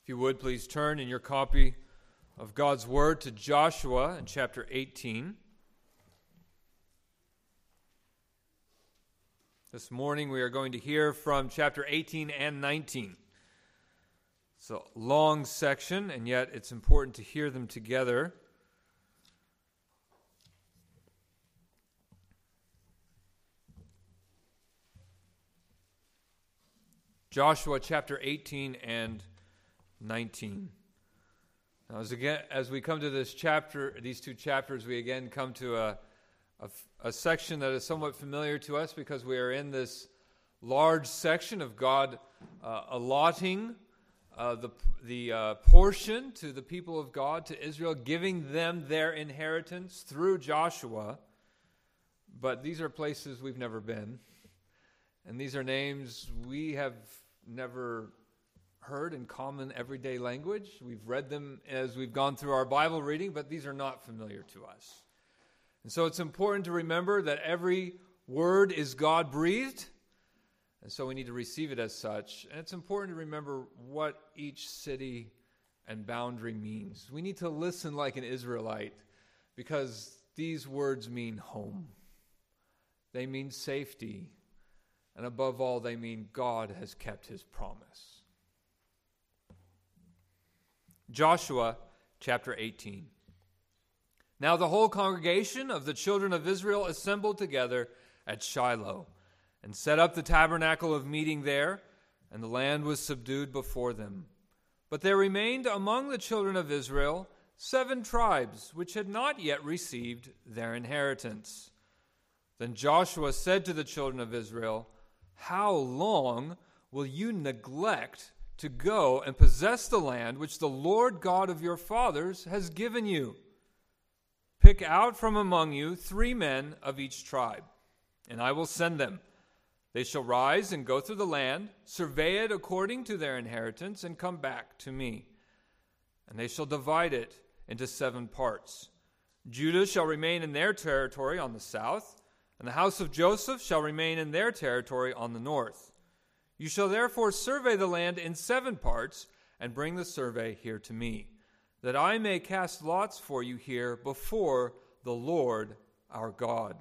If you would, please turn in your copy of God's Word to Joshua in chapter 18. This morning we are going to hear from chapter 18 and 19. It's a long section, and yet it's important to hear them together. Joshua chapter 18 and 19. Now, as we come to this chapter, these two chapters, we again come to a section that is somewhat familiar to us because we are in this large section of God allotting the portion to the people of God, to Israel, giving them their inheritance through Joshua. But these are places we've never been, and these are names we have never heard in common everyday language. We've read them as we've gone through our Bible reading, but these are not familiar to us. And so it's important to remember that every word is God-breathed, and so we need to receive it as such. And it's important to remember what each city and boundary means. We need to listen like an Israelite because these words mean home. They mean safety. And above all, they mean God has kept his promise. Joshua chapter 18. Now the whole congregation of the children of Israel assembled together at Shiloh and set up the tabernacle of meeting there, and the land was subdued before them. But there remained among the children of Israel 7 tribes which had not yet received their inheritance. Then Joshua said to the children of Israel, "How long will you neglect to go and possess the land which the Lord God of your fathers has given you? Pick out from among you 3 men of each tribe, and I will send them. They shall rise and go through the land, survey it according to their inheritance, and come back to me. And they shall divide it into 7 parts. Judah shall remain in their territory on the south, and the house of Joseph shall remain in their territory on the north. You shall therefore survey the land in 7 parts, and bring the survey here to me, that I may cast lots for you here before the Lord our God.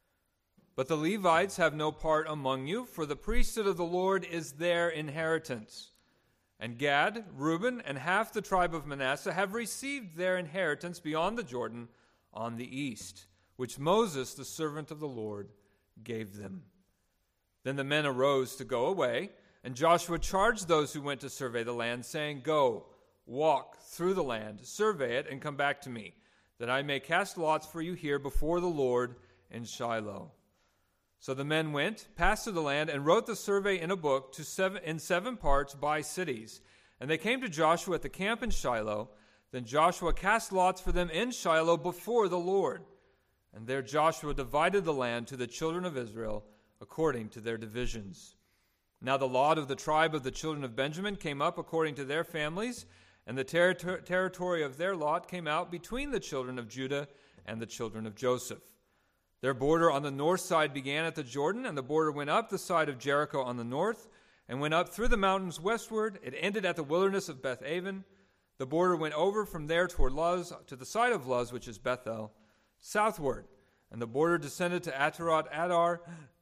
But the Levites have no part among you, for the priesthood of the Lord is their inheritance. And Gad, Reuben, and half the tribe of Manasseh have received their inheritance beyond the Jordan on the east, which Moses, the servant of the Lord, gave them." Then the men arose to go away, and Joshua charged those who went to survey the land, saying, "Go, walk through the land, survey it, and come back to me, that I may cast lots for you here before the Lord in Shiloh." So the men went, passed through the land, and wrote the survey in a book in 7 parts by cities. And they came to Joshua at the camp in Shiloh. Then Joshua cast lots for them in Shiloh before the Lord. And there Joshua divided the land to the children of Israel according to their divisions. Now the lot of the tribe of the children of Benjamin came up according to their families, and the territory of their lot came out between the children of Judah and the children of Joseph. Their border on the north side began at the Jordan, and the border went up the side of Jericho on the north, and went up through the mountains westward. It ended at the wilderness of Beth-aven. The border went over from there toward Luz, to the side of Luz, which is Bethel, southward, and the border descended to Ataroth Adar,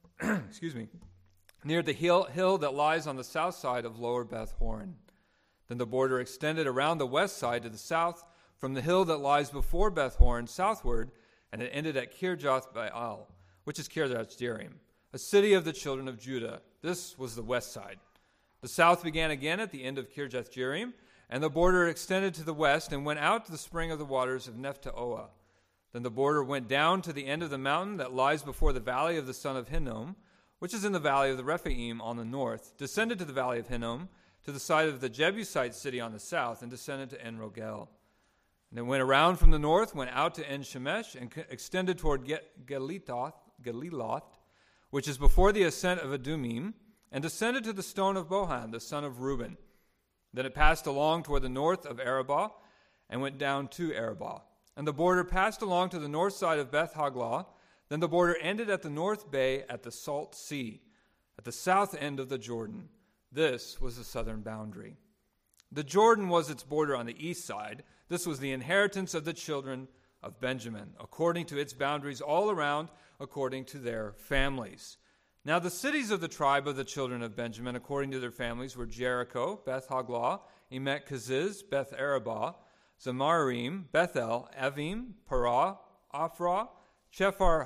near the hill that lies on the south side of Lower Beth Horon. Then the border extended around the west side to the south, from the hill that lies before Beth Horon southward, and it ended at Kirjath Baal, which is Kirjath Jearim, a city of the children of Judah. This was the west side. The south began again at the end of Kirjath Jearim, and the border extended to the west and went out to the spring of the waters of Nephtoah. Then the border went down to the end of the mountain that lies before the valley of the son of Hinnom, which is in the valley of the Rephaim on the north, descended to the valley of Hinnom, to the side of the Jebusite city on the south, and descended to En-Rogel. And it went around from the north, went out to En-Shemesh, and extended toward Geliloth, which is before the ascent of Adumim, and descended to the stone of Bohan, the son of Reuben. Then it passed along toward the north of Arabah, and went down to Arabah. And the border passed along to the north side of Beth Haglah. Then the border ended at the north bay at the Salt Sea, at the south end of the Jordan. This was the southern boundary. The Jordan was its border on the east side. This was the inheritance of the children of Benjamin, according to its boundaries all around, according to their families. Now the cities of the tribe of the children of Benjamin, according to their families, were Jericho, Beth Haglah, Emek Keziz, Beth Arabah, Zamarim, Bethel, Avim, Parah, Ophrah, Chephar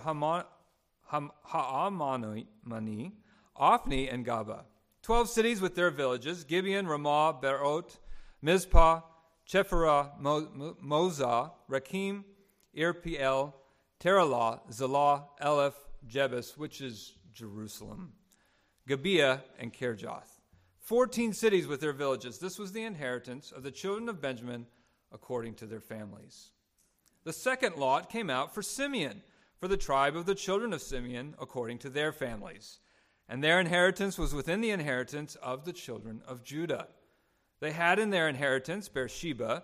Ha'amani, Ophni, and Gaba. 12 cities with their villages: Gibeon, Ramah, Beerot, Mizpah, Chephirah, Mozah, Rakim, Irpeel, Teralah, Zelah, Eleph, Jebus, which is Jerusalem, Gibeah, and Kirjath. 14 cities with their villages. This was the inheritance of the children of Benjamin according to their families. The second lot came out for Simeon, for the tribe of the children of Simeon according to their families. And their inheritance was within the inheritance of the children of Judah. They had in their inheritance Beersheba,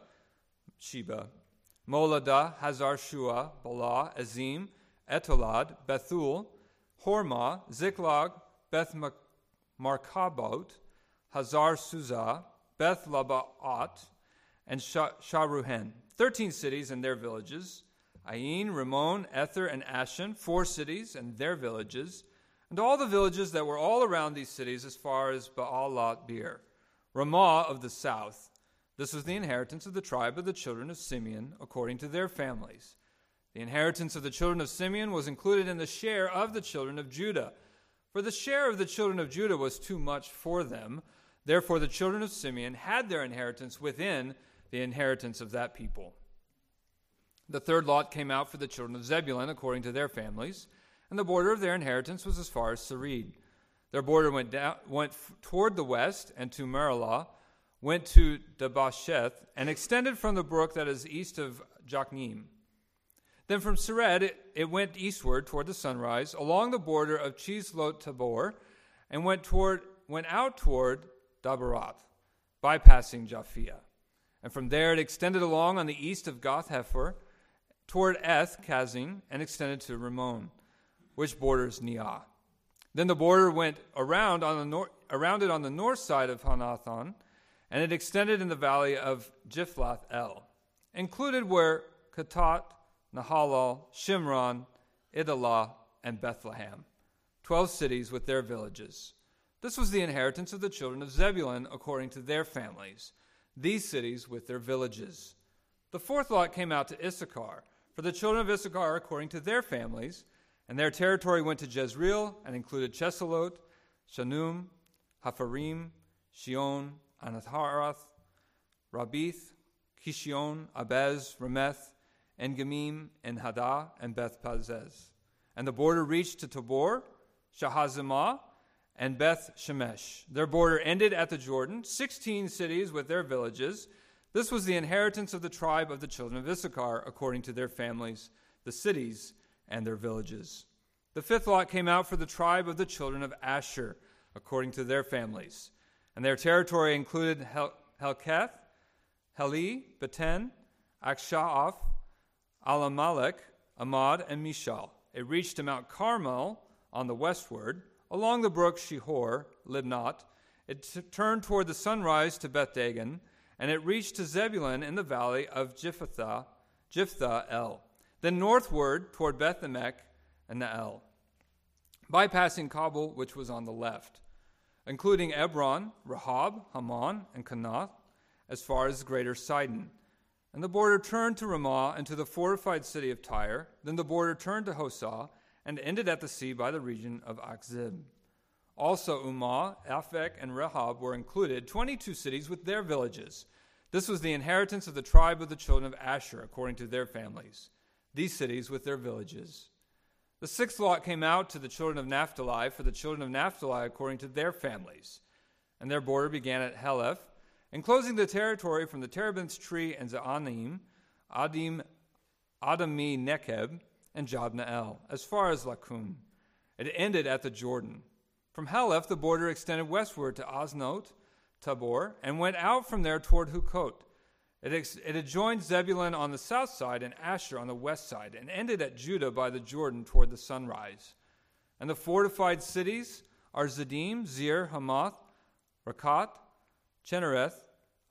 Moladah, Hazar Shua, Bala, Azim, Etolad, Bethul, Hormah, Ziklag, Beth Markabot, Hazar Suzah, Beth Labaat, and Sharuhen. 13 cities and their villages: Ain, Rimmon, Ether, and Ashan, 4 cities and their villages, and all the villages that were all around these cities as far as Baalat Beer. Ramah of the south. This was the inheritance of the tribe of the children of Simeon according to their families. The inheritance of the children of Simeon was included in the share of the children of Judah. For the share of the children of Judah was too much for them. Therefore the children of Simeon had their inheritance within the inheritance of that people. The third lot came out for the children of Zebulun according to their families, and the border of their inheritance was as far as Sarid. Their border went toward the west and to Merilah, went to Dabasheth, and extended from the brook that is east of Jokneam. Then from Sered it went eastward toward the sunrise, along the border of Chislot Tabor, and went out toward Dabarath, bypassing Japhia. And from there it extended along on the east of Gath Hepher, toward Eth Kazin, and extended to Rimmon, which borders Neah. Then the border went around it on the north side of Hanathon, and it extended in the valley of Jiphlath El. Included were Katat, Nahalal, Shimron, Idalah, and Bethlehem, 12 cities with their villages. This was the inheritance of the children of Zebulun according to their families, these cities with their villages. The fourth lot came out to Issachar, for the children of Issachar according to their families, and their territory went to Jezreel and included Chesalot, Shanum, Hafarim, Shion, Anatharath, Rabith, Kishion, Abez, Remeth, En-Gemim, and Hadah, and Beth-Pazez. And the border reached to Tabor, Shahazimah, and Beth Shemesh. Their border ended at the Jordan, 16 cities with their villages. This was the inheritance of the tribe of the children of Issachar according to their families, the cities and their villages. The fifth lot came out for the tribe of the children of Asher according to their families. And their territory included Helkath, Heli, Beten, Aksha'af, Alamelech, Amad, and Mishal. It reached to Mount Carmel on the westward, along the brook Shihor, Libnat. It turned toward the sunrise to Beth Dagon, and it reached to Zebulun in the valley of Jephthah El. Then northward toward Beth Emek and Nael, bypassing Kabul, which was on the left, including Ebron, Rahab, Haman, and Kanath, as far as greater Sidon. And the border turned to Ramah and to the fortified city of Tyre. Then the border turned to Hosah and ended at the sea by the region of Akzib. Also Ummah, Aphek, and Rehob were included, 22 cities with their villages. This was the inheritance of the tribe of the children of Asher according to their families, these cities with their villages. The sixth lot came out to the children of Naphtali, for the children of Naphtali according to their families. And their border began at Heleph, enclosing the territory from the terebinth tree and Zaanim, Adami Nekeb, and Jabneel, as far as Lakum. It ended at the Jordan. From Heleph, the border extended westward to Oznot, Tabor, and went out from there toward Hukot. It adjoined Zebulun on the south side and Asher on the west side, and ended at Judah by the Jordan toward the sunrise. And the fortified cities are Zedim, Zir, Hamath, Rakat, Chenereth,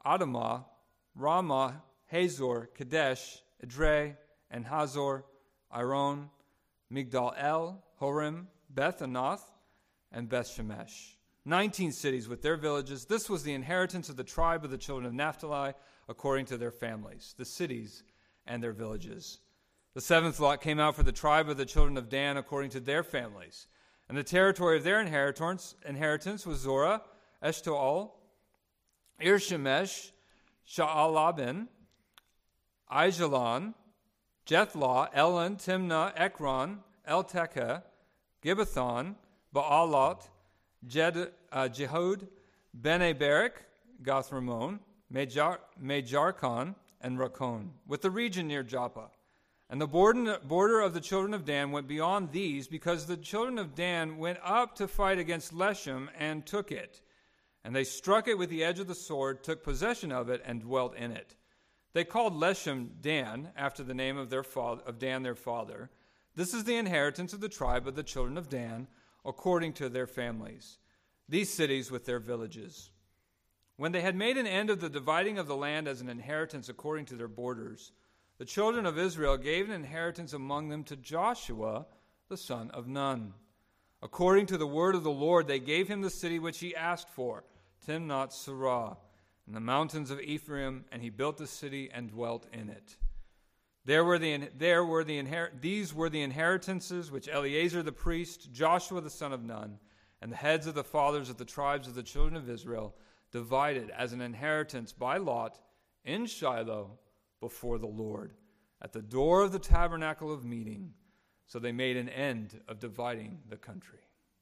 Adamah, Ramah, Hazor, Kadesh, Edrei, and Hazor, Iron, Migdal-El, Horim, Beth-Anath, and Beth-Shemesh. 19 cities with their villages. This was the inheritance of the tribe of the children of Naphtali according to their families, the cities and their villages. The seventh lot came out for the tribe of the children of Dan according to their families. And the territory of their inheritance was Zorah, Eshtaol, Ir-Shemesh, Sha'alabin, Aijalon, Jethlah, Elon, Timnah, Ekron, El-Tekeh, Gibbethon, Baalot, Jehud, Bene-Berak, Gath-Ramon, Mejarkon, and Rakon, with the region near Joppa. And the border of the children of Dan went beyond these, because the children of Dan went up to fight against Leshem and took it. And they struck it with the edge of the sword, took possession of it, and dwelt in it. They called Leshem Dan, after the name of Dan their father. This is the inheritance of the tribe of the children of Dan, according to their families, these cities with their villages. When they had made an end of the dividing of the land as an inheritance according to their borders, the children of Israel gave an inheritance among them to Joshua, the son of Nun. According to the word of the Lord, they gave him the city which he asked for, Timnath-Serah, in the mountains of Ephraim, and he built the city and dwelt in it. These were the inheritances which Eleazar the priest, Joshua the son of Nun, and the heads of the fathers of the tribes of the children of Israel divided as an inheritance by lot in Shiloh before the Lord, at the door of the tabernacle of meeting. So they made an end of dividing the country.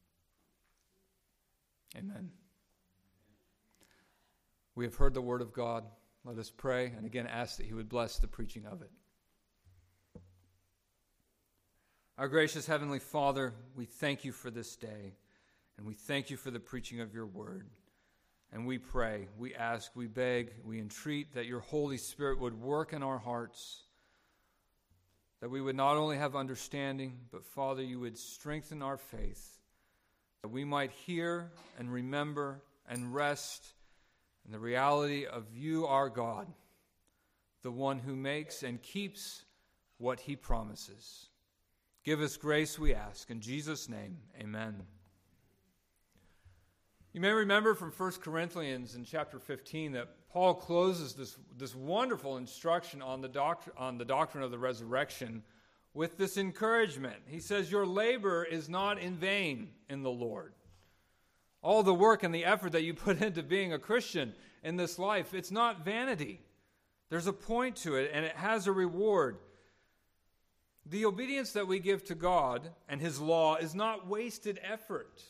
Amen. We have heard the word of God. Let us pray and again ask that he would bless the preaching of it. Our gracious Heavenly Father, we thank you for this day, and we thank you for the preaching of your word. And we pray, we ask, we beg, we entreat that your Holy Spirit would work in our hearts, that we would not only have understanding, but Father, you would strengthen our faith, that we might hear and remember and rest in the reality of you, our God, the one who makes and keeps what he promises. Give us grace, we ask. In Jesus' name, amen. You may remember from 1 Corinthians in chapter 15 that Paul closes this wonderful instruction on the doctrine of the resurrection with this encouragement. He says, your labor is not in vain in the Lord. All the work and the effort that you put into being a Christian in this life, it's not vanity. There's a point to it, and it has a reward. The obedience that we give to God and his law is not wasted effort.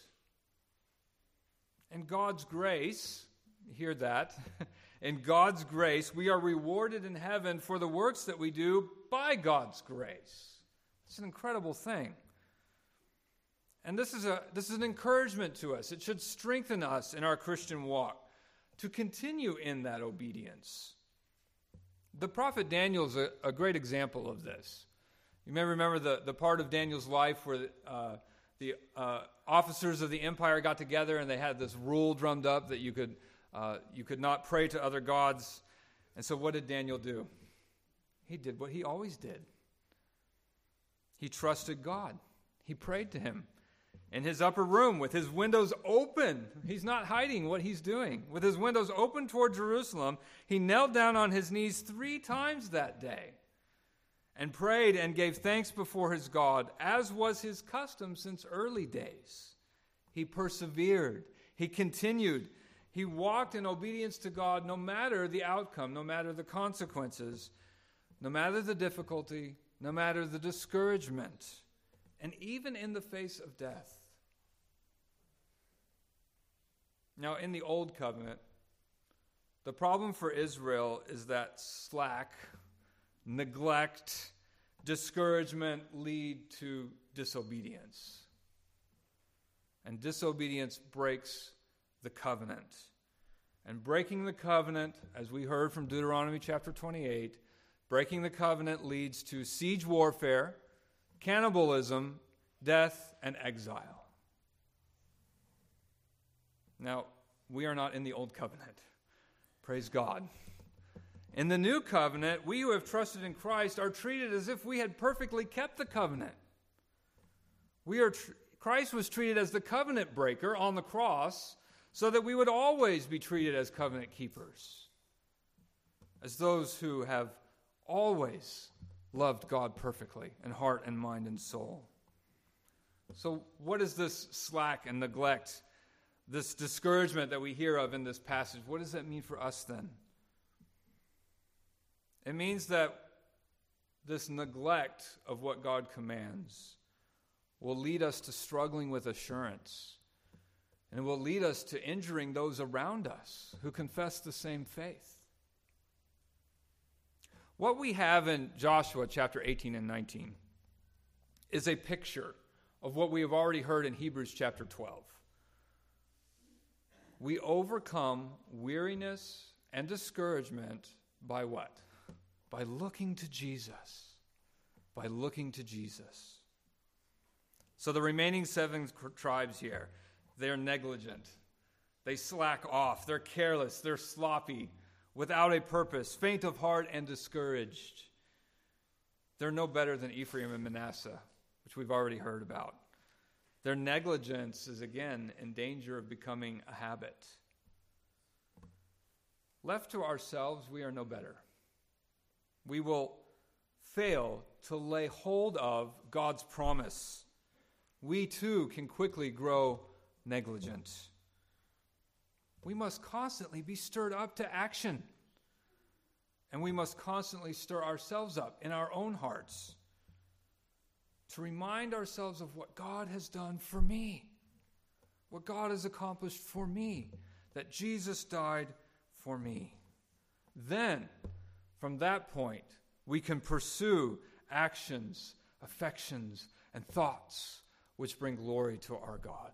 In God's grace, hear that, in God's grace, we are rewarded in heaven for the works that we do by God's grace. It's an incredible thing. And this is an encouragement to us. It should strengthen us in our Christian walk to continue in that obedience. The prophet Daniel is a great example of this. You may remember the part of Daniel's life where the officers of the empire got together and they had this rule drummed up that you could not pray to other gods. And so what did Daniel do? He did what he always did. He trusted God. He prayed to him in his upper room with his windows open. He's not hiding what he's doing. With his windows open toward Jerusalem, he knelt down on his knees 3 times that day and prayed and gave thanks before his God, as was his custom since early days. He persevered. He continued. He walked in obedience to God no matter the outcome, no matter the consequences, no matter the difficulty, no matter the discouragement, and even in the face of death. Now, in the Old Covenant, the problem for Israel is that slack, neglect, discouragement lead to disobedience. And disobedience breaks the covenant. And breaking the covenant, as we heard from Deuteronomy chapter 28, breaking the covenant leads to siege warfare, cannibalism, death, and exile. Now, we are not in the Old Covenant. Praise God. In the new covenant, we who have trusted in Christ are treated as if we had perfectly kept the covenant. Christ was treated as the covenant breaker on the cross so that we would always be treated as covenant keepers, as those who have always loved God perfectly in heart and mind and soul. So what is this slack and neglect, this discouragement that we hear of in this passage? What does that mean for us then? It means that this neglect of what God commands will lead us to struggling with assurance, and it will lead us to injuring those around us who confess the same faith. What we have in Joshua chapter 18 and 19 is a picture of what we have already heard in Hebrews chapter 12. We overcome weariness and discouragement by what? By looking to Jesus. By looking to Jesus. So the remaining 7 tribes here, they're negligent. They slack off. They're careless. They're sloppy, without a purpose, faint of heart and discouraged. They're no better than Ephraim and Manasseh, which we've already heard about. Their negligence is, again, in danger of becoming a habit. Left to ourselves, we are no better. We will fail to lay hold of God's promise. We too can quickly grow negligent. We must constantly be stirred up to action. And we must constantly stir ourselves up in our own hearts to remind ourselves of what God has done for me, what God has accomplished for me, that Jesus died for me. Then, from that point, we can pursue actions, affections, and thoughts which bring glory to our God.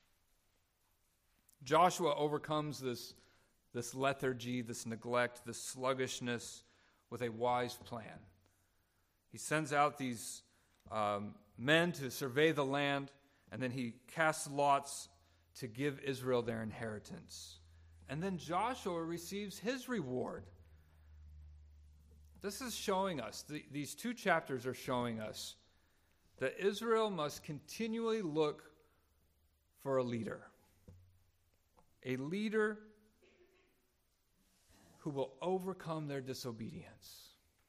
Joshua overcomes this lethargy, this neglect, this sluggishness with a wise plan. He sends out these men to survey the land, and then he casts lots to give Israel their inheritance. And then Joshua receives his reward. This is showing us, these 2 chapters are showing us that Israel must continually look for a leader. A leader who will overcome their disobedience.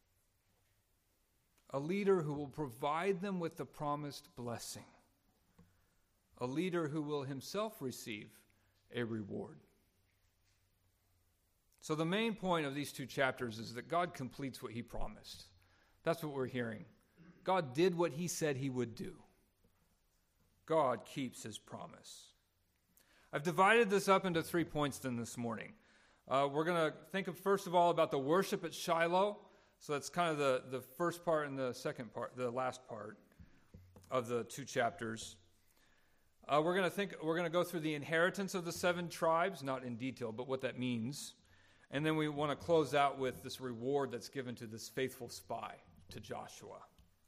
A leader who will provide them with the promised blessing. A leader who will himself receive a reward. So the main point of these 2 chapters is that God completes what he promised. That's what we're hearing. God did what he said he would do. God keeps his promise. I've divided this up into 3 points then this morning. We're going to think of, first of all, about the worship at Shiloh. So that's kind of the first part and the second part, the last part of the 2 chapters. We're going to go through the inheritance of the 7 tribes, not in detail, but what that means. And then we want to close out with this reward that's given to this faithful spy, to Joshua.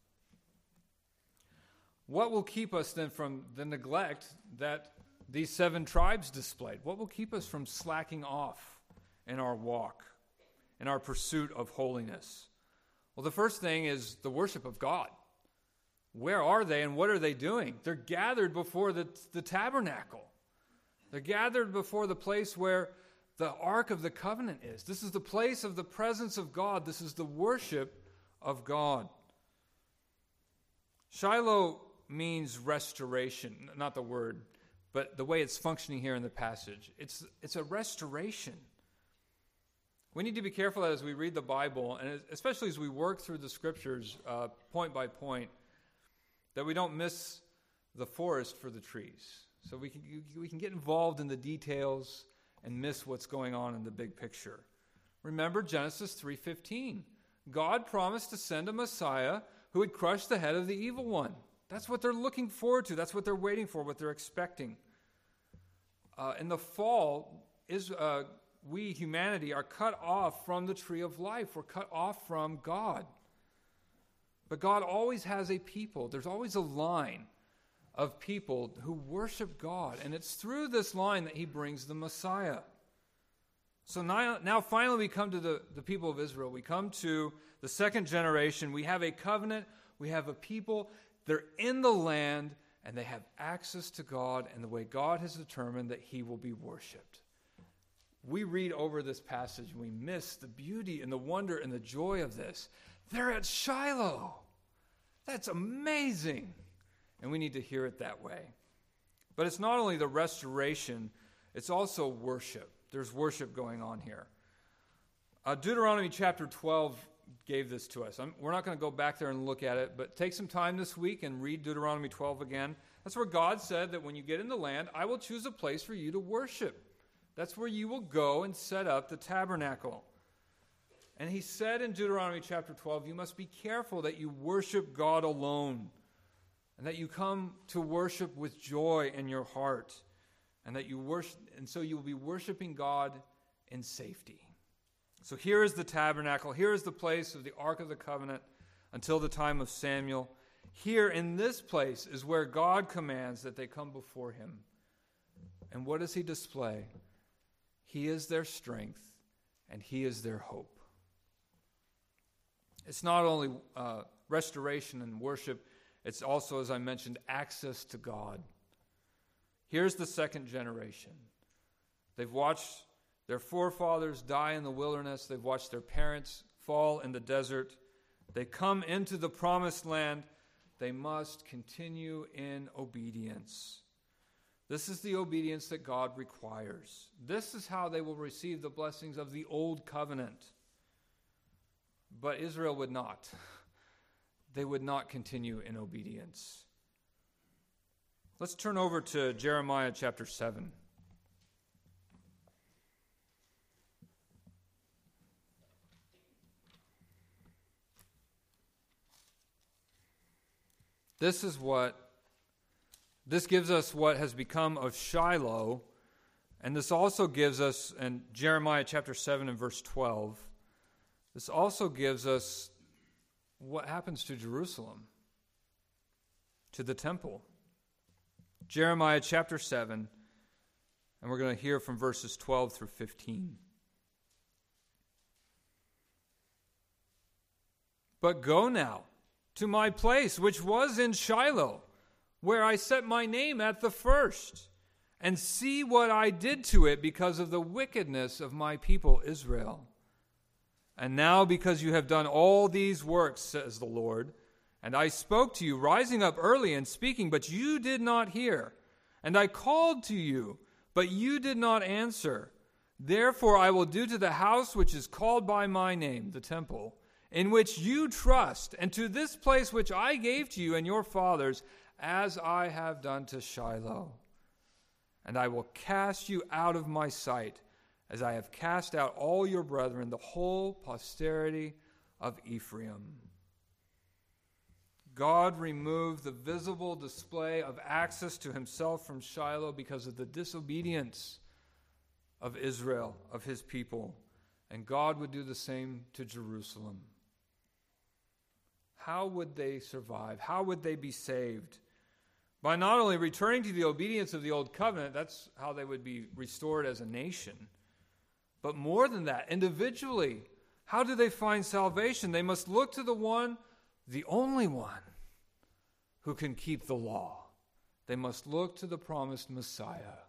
What will keep us then from the neglect that these 7 tribes displayed? What will keep us from slacking off in our walk, in our pursuit of holiness? Well, the first thing is the worship of God. Where are they and what are they doing? They're gathered before the tabernacle. They're gathered before the place where the Ark of the Covenant is. This is the place of the presence of God. This is the worship of God. Shiloh means restoration, not the word, but the way it's functioning here in the passage. It's a restoration. We need to be careful as we read the Bible, and especially as we work through the scriptures point by point, that we don't miss the forest for the trees. So we can get involved in the details and miss what's going on in the big picture. Remember Genesis 3:15. God promised to send a Messiah who would crush the head of the evil one. That's what they're looking forward to. That's what they're waiting for, what they're expecting. In the fall, we, humanity, are cut off from the tree of life. We're cut off from God. But God always has a people. There's always a line of people who worship God. And it's through this line that he brings the Messiah. So now finally we come to the people of Israel. We come to the second generation. We have a covenant. We have a people. They're in the land, and they have access to God and the way God has determined that he will be worshipped. We read over this passage, and we miss the beauty and the wonder and the joy of this. They're at Shiloh. That's amazing. And we need to hear it that way. But it's not only the restoration, it's also worship. There's worship going on here. Deuteronomy chapter 12 gave this to us. We're not going to go back there and look at it, but take some time this week and read Deuteronomy 12 again. That's where God said that when you get in the land, I will choose a place for you to worship. That's where you will go and set up the tabernacle. And he said in Deuteronomy chapter 12, you must be careful that you worship God alone, and that you come to worship with joy in your heart, and that you worship, and so you will be worshiping God in safety. So here is the tabernacle. Here is the place of the Ark of the Covenant until the time of Samuel. Here in this place is where God commands that they come before him. And what does he display? He is their strength, and he is their hope. It's not only restoration and worship, it's also, as I mentioned, access to God. Here's the second generation. They've watched their forefathers die in the wilderness. They've watched their parents fall in the desert. They come into the promised land. They must continue in obedience. This is the obedience that God requires. This is how they will receive the blessings of the old covenant. But Israel would not. They would not continue in obedience. Let's turn over to Jeremiah chapter 7. This gives us what has become of Shiloh, and this also gives us, in Jeremiah chapter 7 and verse 12, this also gives us what happens to Jerusalem, to the temple. Jeremiah chapter 7, and we're going to hear from verses 12 through 15. But go now to my place, which was in Shiloh, where I set my name at the first, and see what I did to it because of the wickedness of my people Israel. And now because you have done all these works, says the Lord, and I spoke to you, rising up early and speaking, but you did not hear. And I called to you, but you did not answer. Therefore I will do to the house which is called by my name, the temple, in which you trust, and to this place which I gave to you and your fathers, as I have done to Shiloh. And I will cast you out of my sight, as I have cast out all your brethren, the whole posterity of Ephraim. God removed the visible display of access to himself from Shiloh because of the disobedience of Israel, of his people. And God would do the same to Jerusalem. How would they survive? How would they be saved? By not only returning to the obedience of the old covenant, that's how they would be restored as a nation. But more than that, individually, how do they find salvation? They must look to the one, the only one, who can keep the law. They must look to the promised Messiah.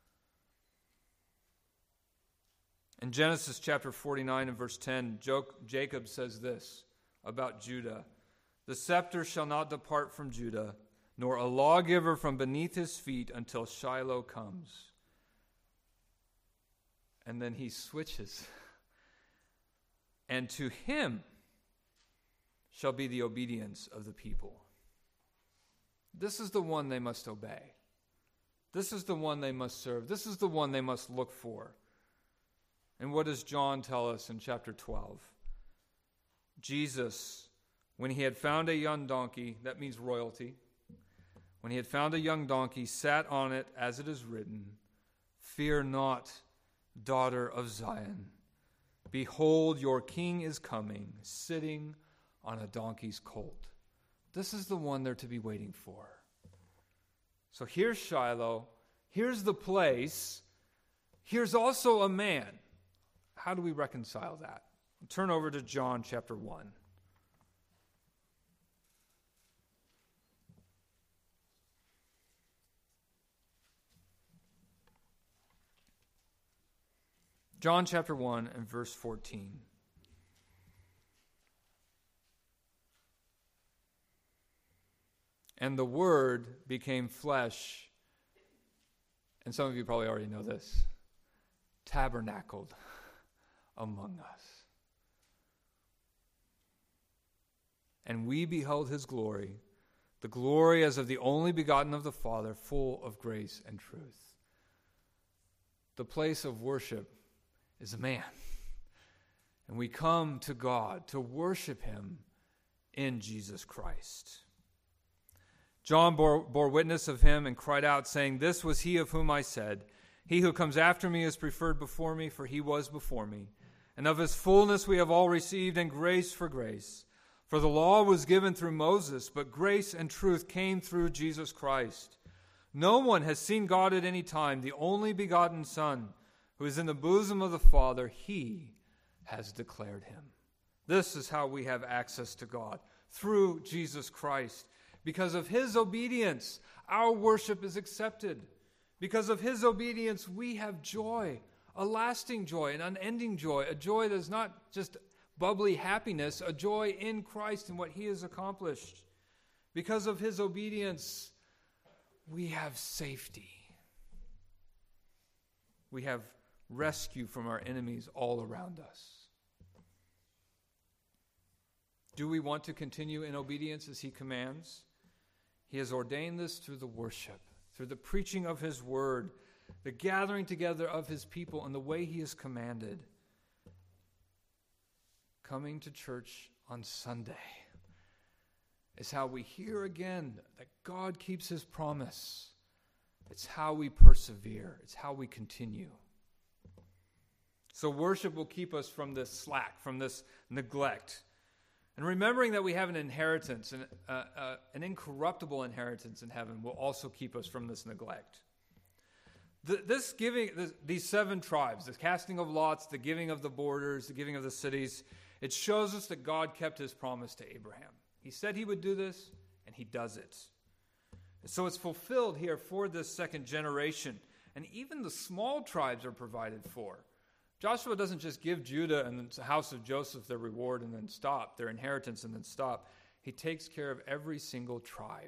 In Genesis chapter 49 and verse 10, Jacob says this about Judah: the scepter shall not depart from Judah, nor a lawgiver from beneath his feet until Shiloh comes. And then he switches. And to him shall be the obedience of the people. This is the one they must obey. This is the one they must serve. This is the one they must look for. And what does John tell us in chapter 12? Jesus, when he had found a young donkey, that means royalty, when he had found a young donkey, sat on it, as it is written, "Fear not, daughter of Zion. Behold, your king is coming, sitting on a donkey's colt." This is the one they're to be waiting for. So here's Shiloh. Here's the place. Here's also a man. how do we reconcile that? Turn over to John chapter 1. John chapter 1 and verse 14. And the Word became flesh, and some of you probably already know this, tabernacled among us. And we beheld his glory, the glory as of the only begotten of the Father, full of grace and truth. The place of worship is a man. And we come to God to worship him in Jesus Christ. John bore witness of him and cried out, saying, "This was he of whom I said, He who comes after me is preferred before me, for he was before me. And of his fullness we have all received, and grace for grace. For the law was given through Moses, but grace and truth came through Jesus Christ. No one has seen God at any time. The only begotten Son, who is in the bosom of the Father, he has declared him." This is how we have access to God, through Jesus Christ. Because of his obedience, our worship is accepted. Because of his obedience, we have joy, a lasting joy, an unending joy, a joy that is not just bubbly happiness, a joy in Christ and what he has accomplished. Because of his obedience, we have safety. We have rescue from our enemies all around us. Do we want to continue in obedience as he commands? He has ordained this through the worship, through the preaching of his word, the gathering together of his people, and the way he has commanded. Coming to church on Sunday is how we hear again that God keeps his promise. It's how we persevere. It's how we continue. So worship will keep us from this slack, from this neglect. And remembering that we have an inheritance, an incorruptible inheritance in heaven, will also keep us from this neglect. These 7 tribes, the casting of lots, the giving of the borders, the giving of the cities, it shows us that God kept his promise to Abraham. He said he would do this, and he does it. So it's fulfilled here for this second generation. And even the small tribes are provided for. Joshua doesn't just give Judah and the house of Joseph their reward and then stop, their inheritance and then stop. He takes care of every single tribe.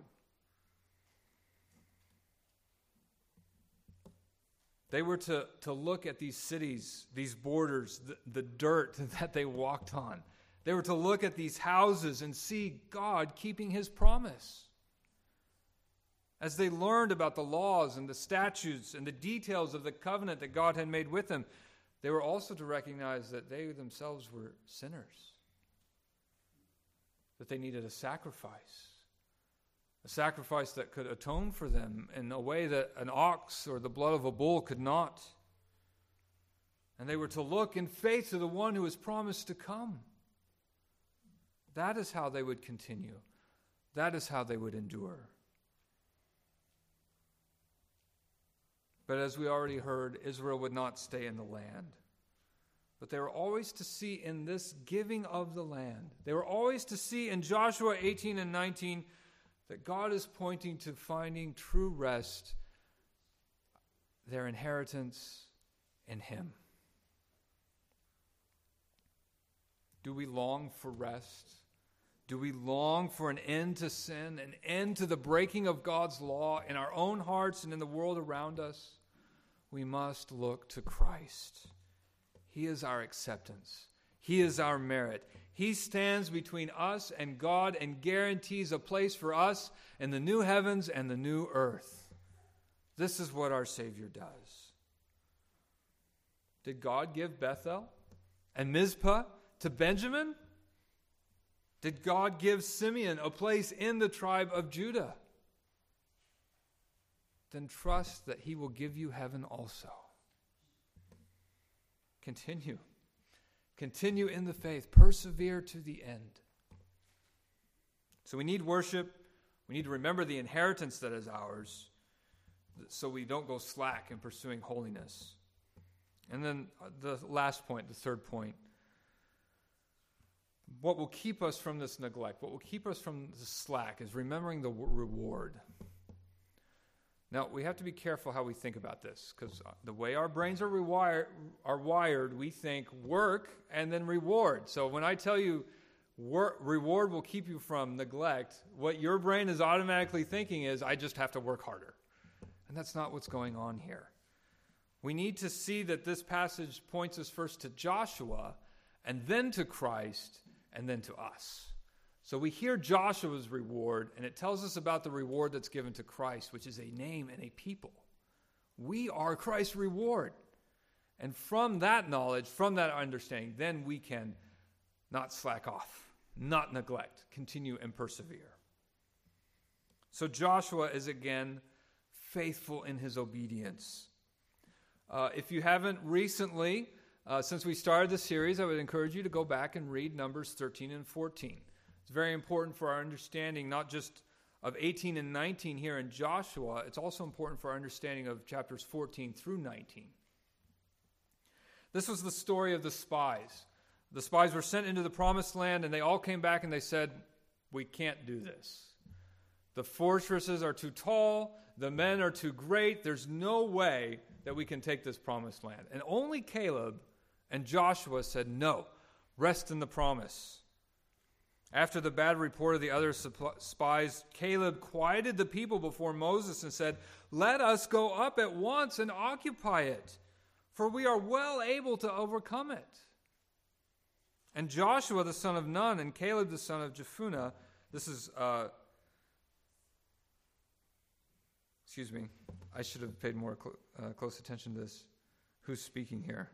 They were to look at these cities, these borders, the dirt that they walked on. They were to look at these houses and see God keeping his promise. As they learned about the laws and the statutes and the details of the covenant that God had made with them, they were also to recognize that they themselves were sinners, that they needed a sacrifice that could atone for them in a way that an ox or the blood of a bull could not. And they were to look in faith to the one who is promised to come. That is how they would continue. That is how they would endure. But as we already heard, Israel would not stay in the land. But they were always to see in this giving of the land, they were always to see in Joshua 18 and 19 that God is pointing to finding true rest, their inheritance in him. Do we long for rest? Do we long for an end to sin, an end to the breaking of God's law in our own hearts and in the world around us? We must look to Christ. He is our acceptance. He is our merit. He stands between us and God and guarantees a place for us in the new heavens and the new earth. This is what our Savior does. Did God give Bethel and Mizpah to Benjamin? Did God give Simeon a place in the tribe of Judah? Then trust that he will give you heaven also. Continue. Continue in the faith. Persevere to the end. So we need worship. We need to remember the inheritance that is ours so we don't go slack in pursuing holiness. And then the last point, the third point. What will keep us from this neglect, what will keep us from the slack is remembering the reward. Now, we have to be careful how we think about this, because the way our brains are wired, we think work and then reward. So when I tell you reward will keep you from neglect, what your brain is automatically thinking is, I just have to work harder. And that's not what's going on here. We need to see that this passage points us first to Joshua, and then to Christ, and then to us. So we hear Joshua's reward, and it tells us about the reward that's given to Christ, which is a name and a people. We are Christ's reward. And from that knowledge, from that understanding, then we can not slack off, not neglect, continue and persevere. So Joshua is again faithful in his obedience. If you haven't recently, since we started the series, I would encourage you to go back and read Numbers 13 and 14. It's very important for our understanding, not just of 18 and 19 here in Joshua, it's also important for our understanding of chapters 14 through 19. This was the story of the spies. The spies were sent into the promised land, and they all came back and they said, we can't do this. The fortresses are too tall, the men are too great, there's no way that we can take this promised land. And only Caleb and Joshua said, no, rest in the promise. After the bad report of the other spies, Caleb quieted the people before Moses and said, let us go up at once and occupy it, for we are well able to overcome it. And Joshua the son of Nun and Caleb the son of Jephunneh, this is, I should have paid more close attention to this. Who's speaking here?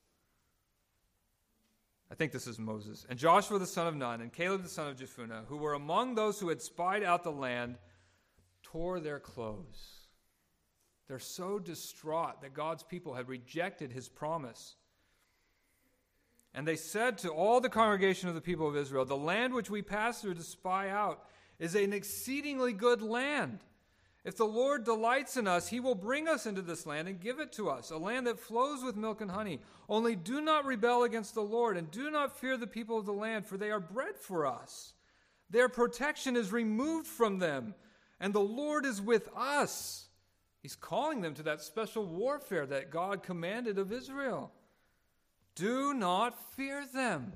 I think this is Moses. And Joshua the son of Nun and Caleb the son of Jephunneh, who were among those who had spied out the land, tore their clothes. They're so distraught that God's people had rejected his promise. And they said to all the congregation of the people of Israel, the land which we passed through to spy out is an exceedingly good land. If the Lord delights in us, he will bring us into this land and give it to us, a land that flows with milk and honey. Only do not rebel against the Lord, and do not fear the people of the land, for they are bread for us. Their protection is removed from them, and the Lord is with us. He's calling them to that special warfare that God commanded of Israel. Do not fear them.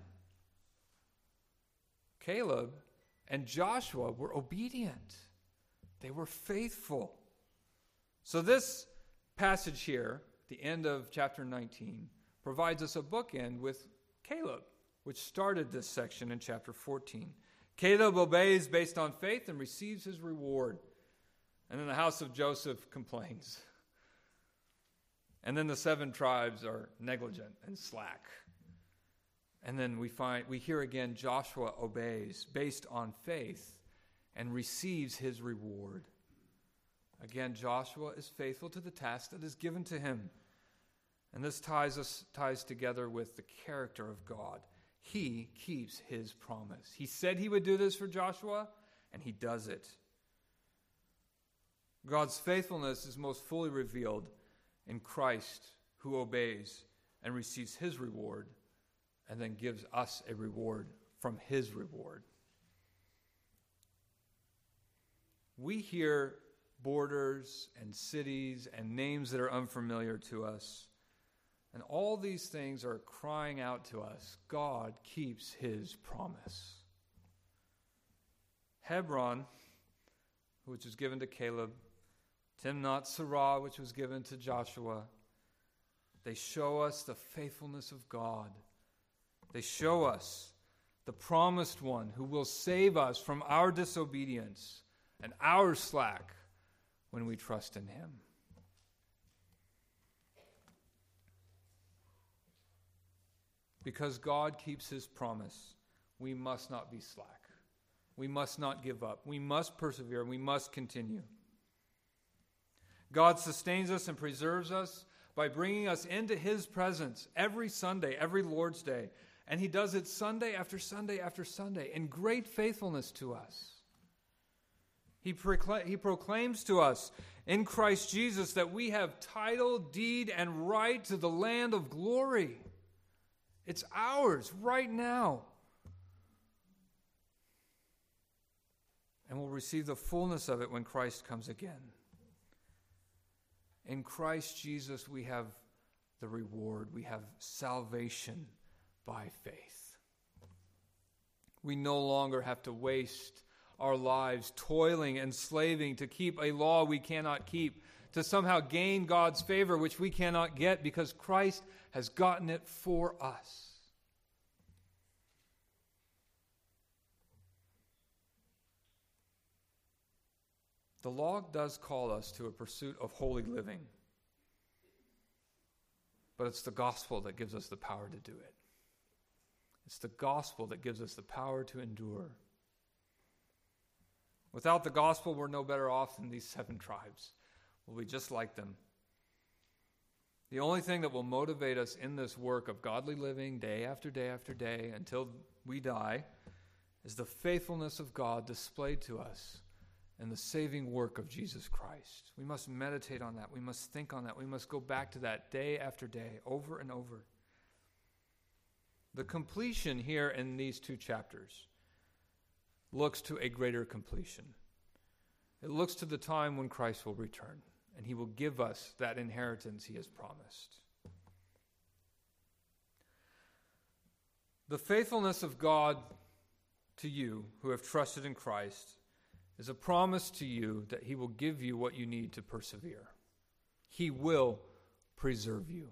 Caleb and Joshua were obedient. They were faithful. So this passage here, the end of chapter 19, provides us a bookend with Caleb, which started this section in chapter 14. Caleb obeys based on faith and receives his reward. And then the house of Joseph complains. And then the 7 tribes are negligent and slack. And then we hear again Joshua obeys based on faith and receives his reward. Again, Joshua is faithful to the task that is given to him. And this ties together with the character of God. He keeps his promise. He said he would do this for Joshua, and he does it. God's faithfulness is most fully revealed in Christ, who obeys and receives his reward, and then gives us a reward from his reward. We hear borders and cities and names that are unfamiliar to us. And all these things are crying out to us, God keeps his promise. Hebron, which was given to Caleb, Timnath Serah, which was given to Joshua, they show us the faithfulness of God. They show us the promised one who will save us from our disobedience and our slack when we trust in him. Because God keeps his promise, we must not be slack. We must not give up. We must persevere. We must continue. God sustains us and preserves us by bringing us into his presence every Sunday, every Lord's Day. And he does it Sunday after Sunday after Sunday in great faithfulness to us. He proclaims to us in Christ Jesus that we have title, deed, and right to the land of glory. It's ours right now. And we'll receive the fullness of it when Christ comes again. In Christ Jesus, we have the reward. We have salvation by faith. We no longer have to waste our lives toiling and slaving to keep a law we cannot keep, to somehow gain God's favor, which we cannot get because Christ has gotten it for us. The law does call us to a pursuit of holy living, but it's the gospel that gives us the power to do it. It's the gospel that gives us the power to endure. Without the gospel, we're no better off than these 7 tribes. We'll be just like them. The only thing that will motivate us in this work of godly living day after day after day until we die is the faithfulness of God displayed to us and the saving work of Jesus Christ. We must meditate on that. We must think on that. We must go back to that day after day, over and over. The completion here in these 2 chapters looks to a greater completion. It looks to the time when Christ will return, and he will give us that inheritance he has promised. The faithfulness of God to you who have trusted in Christ is a promise to you that he will give you what you need to persevere. He will preserve you.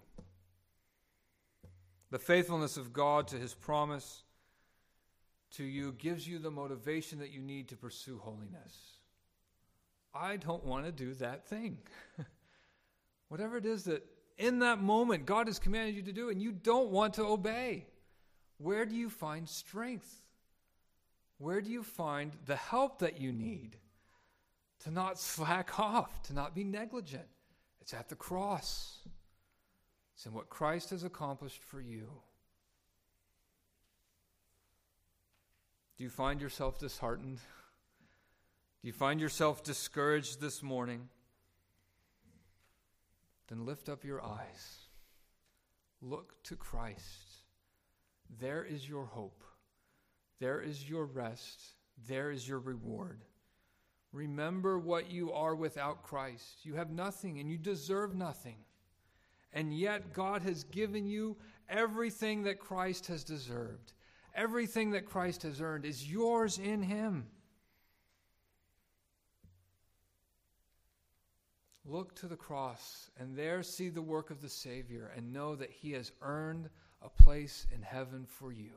The faithfulness of God to his promise to you gives you the motivation that you need to pursue holiness. I don't want to do that thing. Whatever it is that in that moment God has commanded you to do and you don't want to obey, where do you find strength? Where do you find the help that you need to not slack off, to not be negligent? It's at the cross. It's in what Christ has accomplished for you. Do you find yourself disheartened? Do you find yourself discouraged this morning? Then lift up your eyes. Look to Christ. There is your hope. There is your rest. There is your reward. Remember what you are without Christ. You have nothing and you deserve nothing. And yet God has given you everything that Christ has deserved. Everything that Christ has earned is yours in him. Look to the cross and there see the work of the Savior and know that he has earned a place in heaven for you.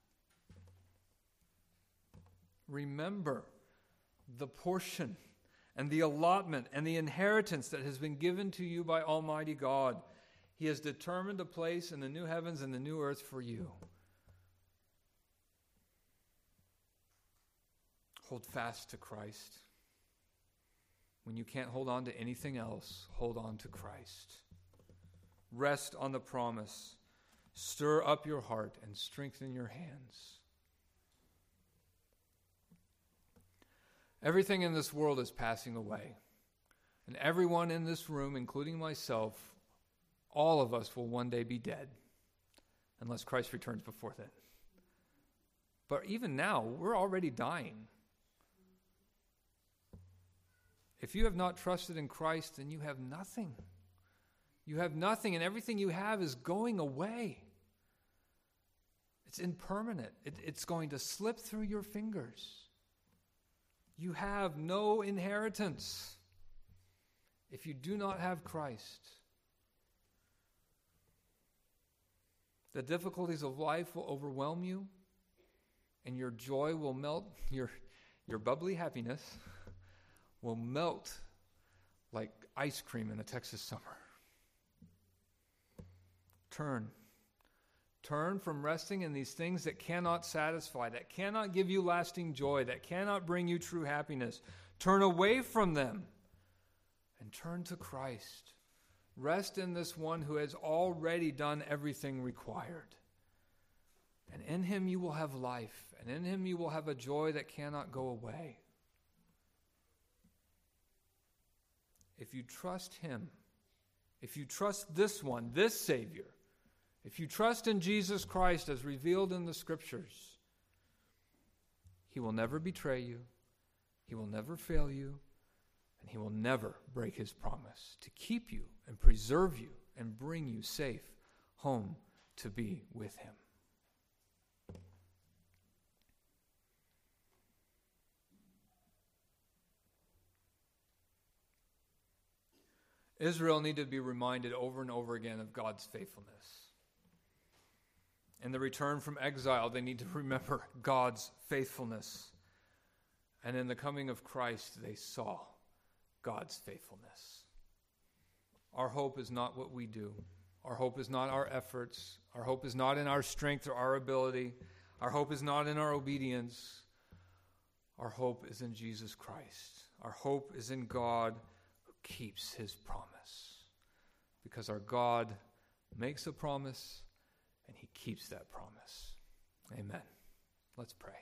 Remember the portion and the allotment and the inheritance that has been given to you by Almighty God. He has determined a place in the new heavens and the new earth for you. Hold fast to Christ. When you can't hold on to anything else, hold on to Christ. Rest on the promise. Stir up your heart and strengthen your hands. Everything in this world is passing away. And everyone in this room, including myself, all of us will one day be dead. Unless Christ returns before then. But even now, we're already dying. If you have not trusted in Christ, then you have nothing. You have nothing, and everything you have is going away. It's impermanent. It's going to slip through your fingers. You have no inheritance if you do not have Christ. The difficulties of life will overwhelm you, and your joy will melt, your bubbly happiness will melt like ice cream in a Texas summer. Turn from resting in these things that cannot satisfy, that cannot give you lasting joy, that cannot bring you true happiness. Turn away from them and turn to Christ. Rest in this one who has already done everything required. And in him you will have life, and in him you will have a joy that cannot go away. if you trust him, if you trust this one, this Savior, if you trust in Jesus Christ as revealed in the Scriptures, he will never betray you, he will never fail you, and he will never break his promise to keep you and preserve you and bring you safe home to be with him. Israel needed to be reminded over and over again of God's faithfulness. In the return from exile, they need to remember God's faithfulness. And in the coming of Christ, they saw God's faithfulness. Our hope is not what we do. Our hope is not our efforts. Our hope is not in our strength or our ability. Our hope is not in our obedience. Our hope is in Jesus Christ. Our hope is in God who keeps his promise. Because our God makes a promise and he keeps that promise. Amen. Let's pray.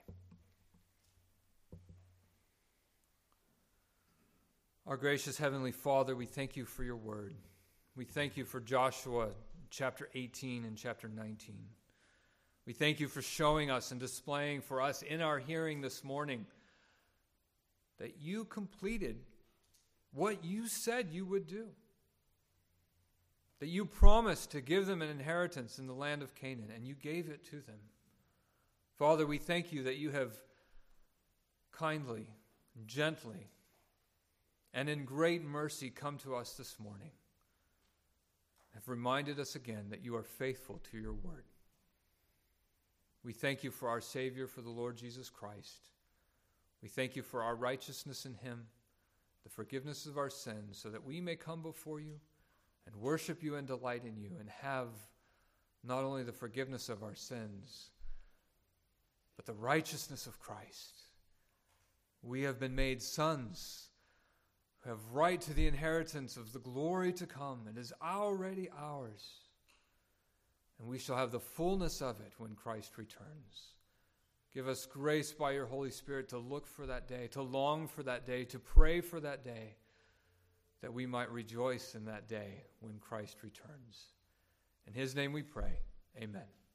Our gracious Heavenly Father, we thank you for your word. We thank you for Joshua chapter 18 and chapter 19. We thank you for showing us and displaying for us in our hearing this morning that you completed what you said you would do. That you promised to give them an inheritance in the land of Canaan, and you gave it to them. Father, we thank you that you have kindly, gently, and in great mercy come to us this morning. Have reminded us again that you are faithful to your word. We thank you for our Savior, for the Lord Jesus Christ. We thank you for our righteousness in him, the forgiveness of our sins, so that we may come before you and worship you and delight in you and have not only the forgiveness of our sins, but the righteousness of Christ. We have been made sons who have right to the inheritance of the glory to come and is already ours. And we shall have the fullness of it when Christ returns. Give us grace by your Holy Spirit to look for that day, to long for that day, to pray for that day, that we might rejoice in that day when Christ returns. In his name we pray. Amen.